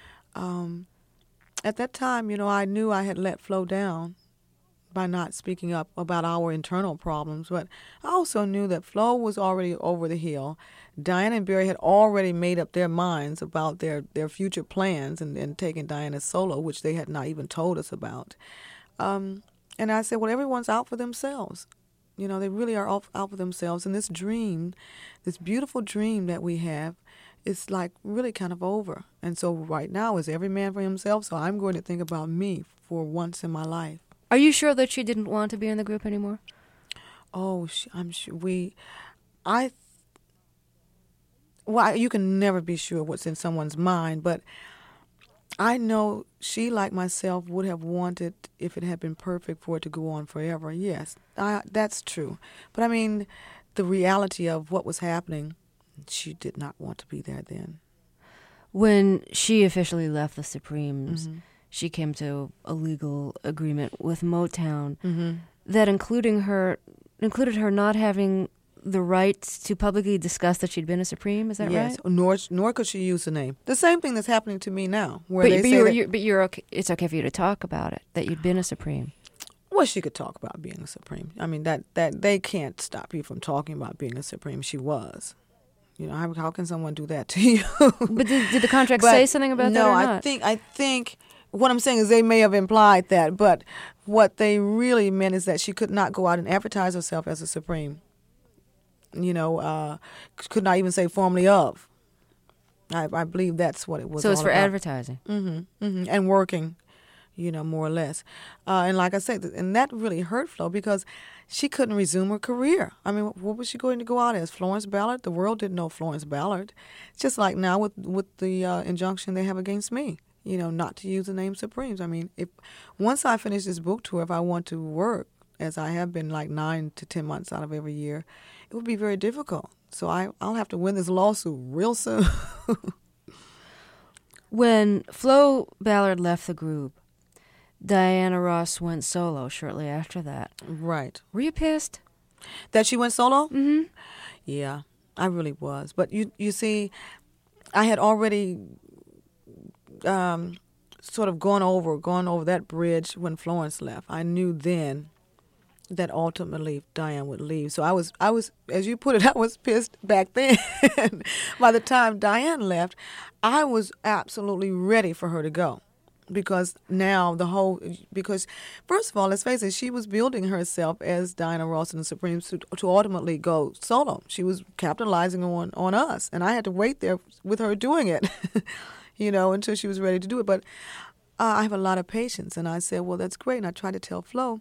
B: At that time, I knew I had let Flo down by not speaking up about our internal problems, but I also knew that Flo was already over the hill. Diane and Barry had already made up their minds about their future plans and taking Diana solo, which they had not even told us about. And I said, well, everyone's out for themselves. They really are out for themselves. And this dream, this beautiful dream that we have, is like really kind of over. And so right now is every man for himself. So I'm going to think about me for once in my life.
A: Are you sure that she didn't want to be in the group anymore?
B: Oh, I'm sure well, you can never be sure what's in someone's mind, but I know she, like myself, would have wanted, if it had been perfect, for it to go on forever. Yes, that's true. But I mean, the reality of what was happening, she did not want to be there then.
A: When she officially left the Supremes, she came to a legal agreement with Motown that included her not having the right to publicly discuss that she'd been a Supreme. Is that right?
B: Yes, nor could she use the name. The same thing that's happening to me now. But
A: you're okay. It's okay for you to talk about it, that you'd been a Supreme.
B: Well, she could talk about being a Supreme. I mean, that they can't stop you from talking about being a Supreme. She was. How can someone do that to you?
A: But did the contract say something about that or not?
B: No, I think what I'm saying is they may have implied that, but what they really meant is that she could not go out and advertise herself as a Supreme. Could not even say formerly of. I believe that's what it was.
A: So it's
B: all
A: for
B: about.
A: advertising.
B: And working, more or less. And like I said, and that really hurt Flo because she couldn't resume her career. I mean, what was she going to go out as? Florence Ballard? The world didn't know Florence Ballard. It's just like now with the injunction they have against me, not to use the name Supremes. I mean, once I finish this book tour, if I want to work, as I have been like 9 to 10 months out of every year, it would be very difficult. So I'll have to win this lawsuit real soon.
A: When Flo Ballard left the group, Diana Ross went solo shortly after that.
B: Right.
A: Were you pissed?
B: That she went solo?
A: Mm-hmm.
B: Yeah, I really was. But you see, I had already sort of gone over that bridge when Florence left. I knew then that ultimately Diane would leave. So I was, as you put it, I was pissed back then. By the time Diane left, I was absolutely ready for her to go. Because now because first of all, let's face it, she was building herself as Diana Ross and the Supremes to ultimately go solo. She was capitalizing on us. And I had to wait there with her doing it, until she was ready to do it. But I have a lot of patience. And I said, well, that's great. And I tried to tell Flo,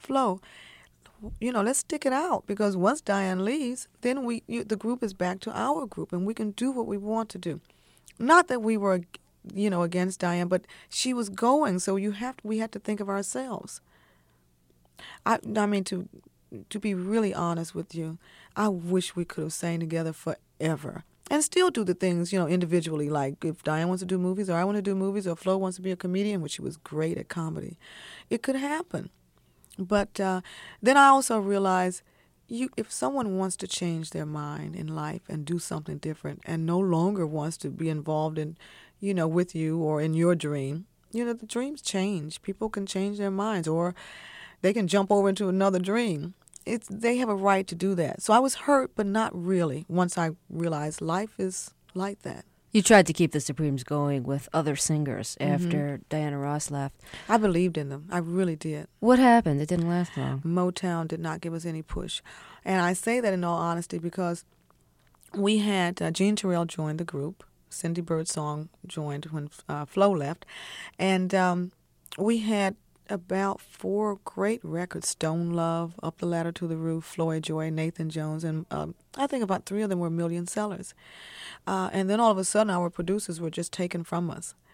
B: let's stick it out, because once Diane leaves, then the group is back to our group, and we can do what we want to do. Not that we were, against Diane, but she was going, so we had to think of ourselves. I mean, to be really honest with you, I wish we could have sang together forever and still do the things, individually. Like if Diane wants to do movies, or I want to do movies, or Flo wants to be a comedian, which she was great at comedy, it could happen. But then I also realized if someone wants to change their mind in life and do something different and no longer wants to be involved in, with you or in your dream, the dreams change. People can change their minds, or they can jump over into another dream. They have a right to do that. So I was hurt, but not really, once I realized life is like that.
A: You tried to keep the Supremes going with other singers after Diana Ross left.
B: I believed in them. I really did.
A: What happened? It didn't last long.
B: Motown did not give us any push. And I say that in all honesty because we had Jean Terrell joined the group. Cindy Birdsong joined when Flo left. And we had about 4 great records: Stone Love, Up the Ladder to the Roof, Floyd Joy, Nathan Jones, and I think about 3 of them were million sellers. And then all of a sudden our producers were just taken from us.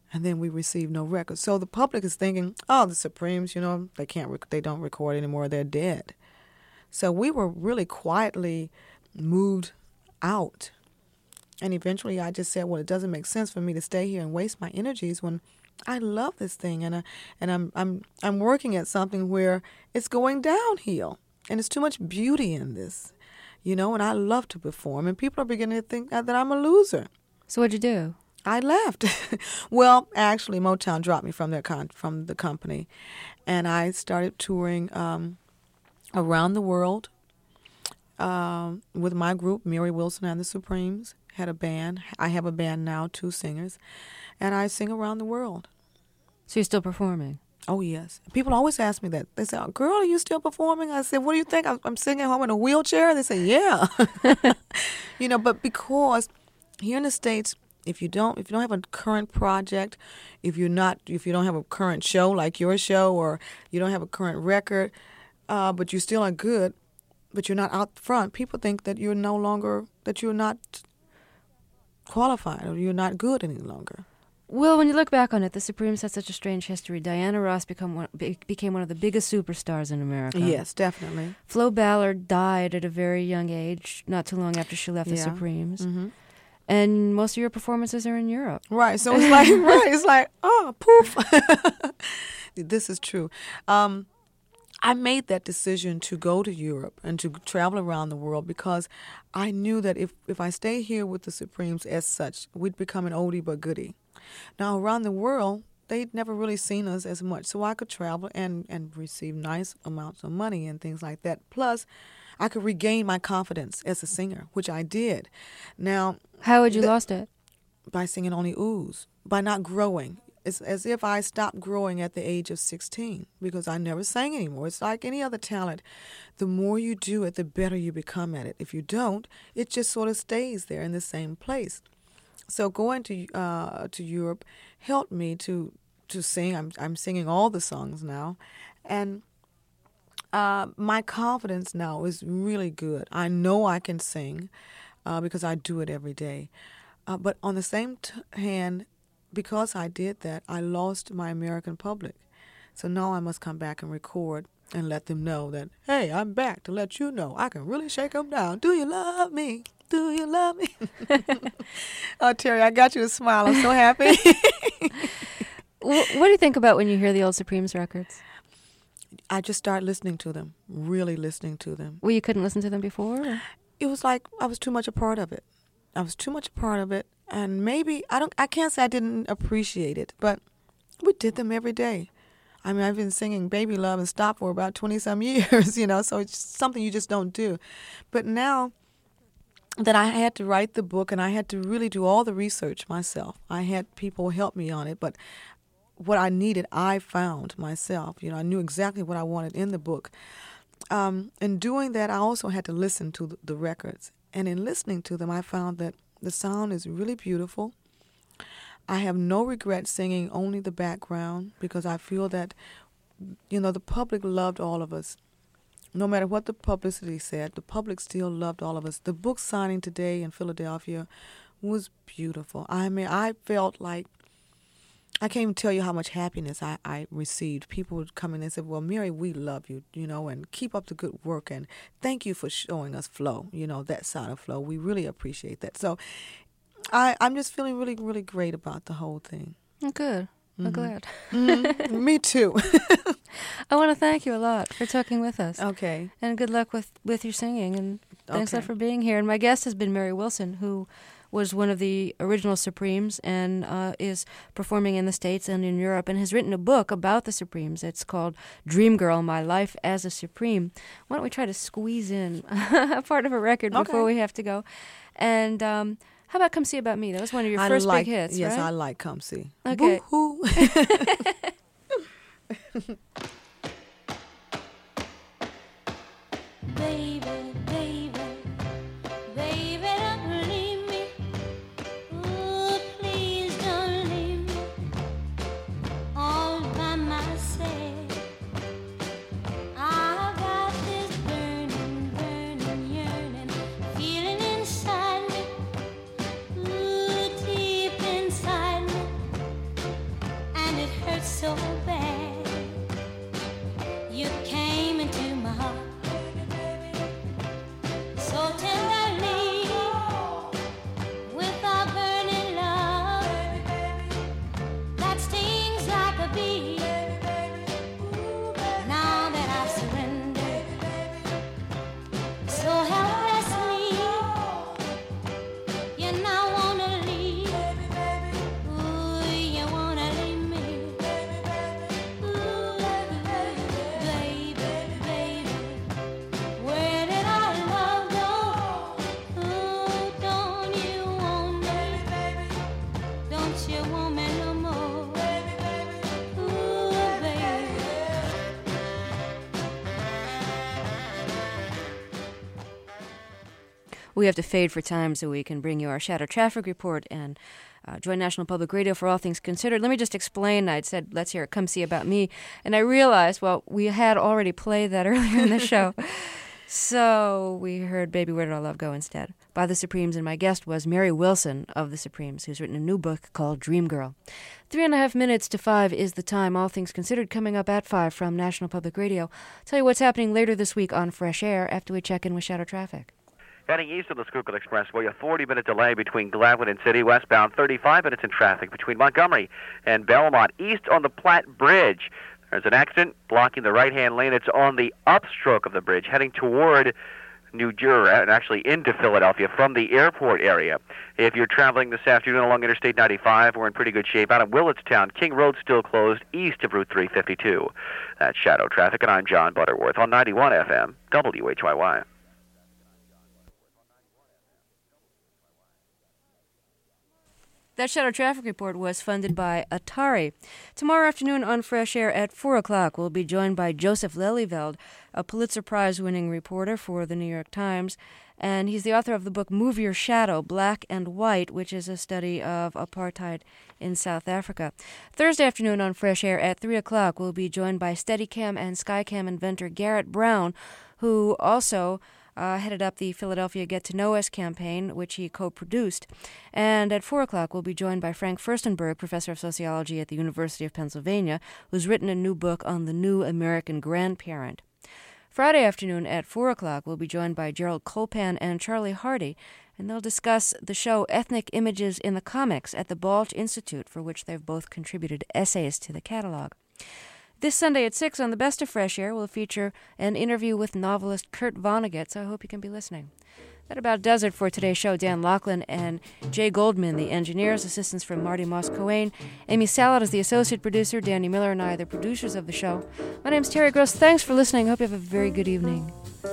B: And then we received no records. So the public is thinking, oh, the Supremes, they don't record anymore. They're dead. So we were really quietly moved out. And eventually I just said, well, it doesn't make sense for me to stay here and waste my energies when I love this thing, and I'm working at something where it's going downhill, and there's too much beauty in this, and I love to perform, and people are beginning to think that I'm a loser.
A: So what'd you do?
B: I left. Well, actually, Motown dropped me from from the company, and I started touring around the world with my group, Mary Wilson and the Supremes. Had a band. I have a band now, 2 singers, and I sing around the world.
A: So you're still performing?
B: Oh, yes. People always ask me that. They say, oh, girl, are you still performing? I said, what do you think? I'm singing home in a wheelchair? They say, yeah. But because here in the States, if you don't have a current project, if you don't have a current show like your show, or you don't have a current record, but you still are good, but you're not out front, people think that you're not qualified, or you're not good any longer.
A: Well, when you look back on it, the Supremes had such a strange history. Diana Ross became one of the biggest superstars in America.
B: Yes, definitely.
A: Flo Ballard died at a very young age, not too long after she left the Supremes. Mm-hmm. And most of your performances are in Europe.
B: Right, so it's like, oh, poof. This is true. I made that decision to go to Europe and to travel around the world because I knew that if I stay here with the Supremes as such, we'd become an oldie but goodie. Now, around the world, they'd never really seen us as much, so I could travel and receive nice amounts of money and things like that. Plus, I could regain my confidence as a singer, which I did. Now,
A: how had you lost it?
B: By singing only oohs, by not growing. It's as if I stopped growing at the age of 16 because I never sang anymore. It's like any other talent. The more you do it, the better you become at it. If you don't, it just sort of stays there in the same place. So going to Europe helped me to sing. I'm singing all the songs now, and my confidence now is really good. I know I can sing because I do it every day. But on the same hand, because I did that, I lost my American public. So now I must come back and record and let them know that, hey, I'm back to let you know I can really shake them down. Do you love me? Do you love me? Oh, Terry, I got you to smile. I'm so happy.
A: What do you think about when you hear the old Supremes records?
B: I just started listening to them, really listening to them.
A: Well, you couldn't listen to them before? Or?
B: It was like I was too much a part of it. And maybe I can't say I didn't appreciate it, but we did them every day. I mean, I've been singing Baby Love and Stop for about 20-some years, so it's something you just don't do. But now that I had to write the book and I had to really do all the research myself, I had people help me on it, but what I needed, I found myself. I knew exactly what I wanted in the book. In doing that, I also had to listen to the records. And in listening to them, I found that the sound is really beautiful. I have no regret singing only the background because I feel that, the public loved all of us. No matter what the publicity said, the public still loved all of us. The book signing today in Philadelphia was beautiful. I mean, I felt like, I can't even tell you how much happiness I received. People would come in and say, well, Mary, we love you, and keep up the good work, and thank you for showing us Flo, that side of Flo. We really appreciate that. So I'm just feeling really, really great about the whole thing.
A: Good. I'm glad.
B: Mm-hmm. Me too.
A: I want to thank you a lot for talking with us.
B: Okay.
A: And good luck with your singing, and thanks a lot for being here. And my guest has been Mary Wilson, who was one of the original Supremes and is performing in the States and in Europe and has written a book about the Supremes. It's called Dream Girl, My Life as a Supreme. Why don't we try to squeeze in a part of a record before we have to go? And how about Come See About Me? That was one of your first big hits,
B: yes,
A: right?
B: I like Come See.
A: Okay.
B: Boo-hoo.
C: Baby, baby, baby, don't leave me. Oh, please don't leave me all by myself. I've got this burning, burning, yearning feeling inside me, ooh, deep inside me.
A: We have to fade for time so we can bring you our Shadow Traffic Report and join National Public Radio for All Things Considered. Let me just explain. I'd said, let's hear it, Come See About Me. And I realized, well, we had already played that earlier in the show. So we heard Baby Where Did Our Love Go instead by the Supremes, and my guest was Mary Wilson of the Supremes, who's written a new book called Dream Girl. 3.5 minutes to 5 is the time. All Things Considered coming up at 5 from National Public Radio. Tell you what's happening later this week on Fresh Air after we check in with Shadow Traffic.
D: Heading east on the Schuylkill Expressway, a 40-minute delay between Gladwin and City, westbound 35 minutes in traffic between Montgomery and Belmont. East on the Platte Bridge, there's an accident blocking the right-hand lane. It's on the upstroke of the bridge, heading toward New Jersey, and actually into Philadelphia from the airport area. If you're traveling this afternoon along Interstate 95, we're in pretty good shape. Out of Willetstown, King Road still closed east of Route 352. That's Shadow Traffic, and I'm John Butterworth on 91 FM, WHYY.
A: That Shadow Traffic Report was funded by Atari. Tomorrow afternoon on Fresh Air at 4 o'clock, we'll be joined by Joseph Lelyveld, a Pulitzer Prize-winning reporter for the New York Times, and he's the author of the book Move Your Shadow, Black and White, which is a study of apartheid in South Africa. Thursday afternoon on Fresh Air at 3 o'clock, we'll be joined by Steadicam and Skycam inventor Garrett Brown, who also headed up the Philadelphia Get to Know Us campaign, which he co-produced. And at 4 o'clock, we'll be joined by Frank Furstenberg, professor of sociology at the University of Pennsylvania, who's written a new book on the new American grandparent. Friday afternoon at 4 o'clock, we'll be joined by Gerald Colpan and Charlie Hardy, and they'll discuss the show Ethnic Images in the Comics at the Balch Institute, for which they've both contributed essays to the catalog. This Sunday at 6 on the Best of Fresh Air will feature an interview with novelist Kurt Vonnegut, so I hope you can be listening. That about does it for today's show. Dan Laughlin and Jay Goldman, the engineers, assistants from Marty Moss-Coane. Amy Salad is the associate producer. Danny Miller and I are the producers of the show. My name's Terry Gross. Thanks for listening. Hope you have a very good evening.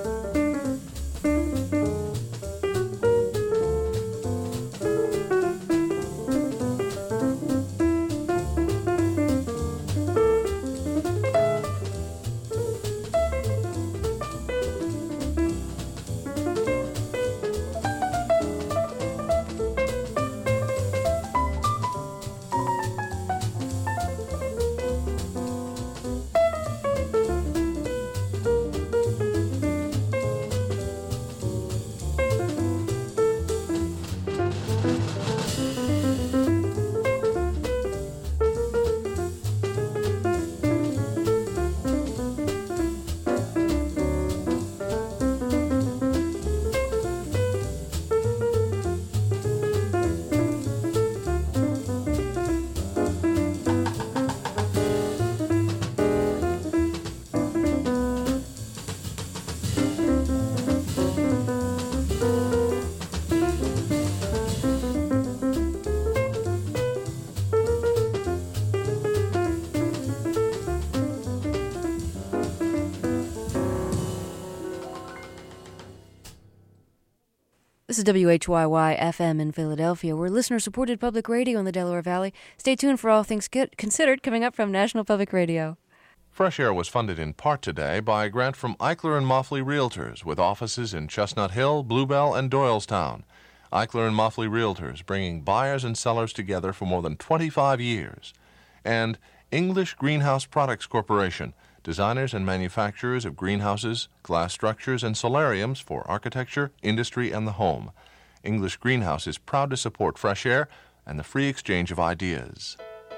A: This is WHYY FM in Philadelphia. We're listener-supported public radio in the Delaware Valley. Stay tuned for All Things Considered coming up from National Public Radio.
E: Fresh Air was funded in part today by a grant from Eichler & Moffley Realtors with offices in Chestnut Hill, Bluebell, and Doylestown. Eichler & Moffley Realtors, bringing buyers and sellers together for more than 25 years. And English Greenhouse Products Corporation, designers and manufacturers of greenhouses, glass structures, and solariums for architecture, industry, and the home. English Greenhouse is proud to support Fresh Air and the free exchange of ideas.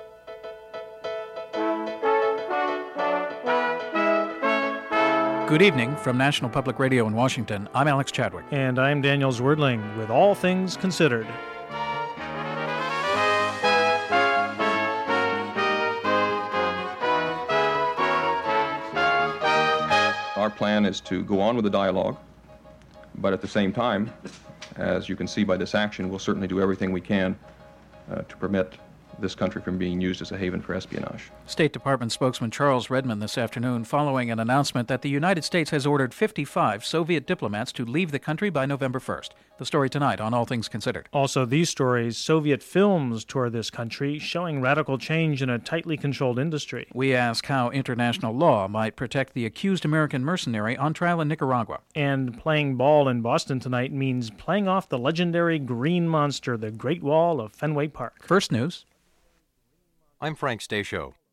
F: Good evening from National Public Radio in Washington. I'm Alex Chadwick.
G: And I'm Daniel Zwerdling with All Things Considered.
H: Our plan is to go on with the dialogue, but at the same time, as you can see by this action, we'll certainly do everything we can to permit this country from being used as a haven for espionage.
F: State Department spokesman Charles Redmond this afternoon following an announcement that the United States has ordered 55 Soviet diplomats to leave the country by November 1st. The story tonight on All Things Considered.
G: Also, these stories: Soviet films tour this country, showing radical change in a tightly controlled industry.
F: We ask how international law might protect the accused American mercenary on trial in Nicaragua.
G: And playing ball in Boston tonight means playing off the legendary Green Monster, the Great Wall of Fenway Park.
F: First news.
I: I'm Frank Stasio.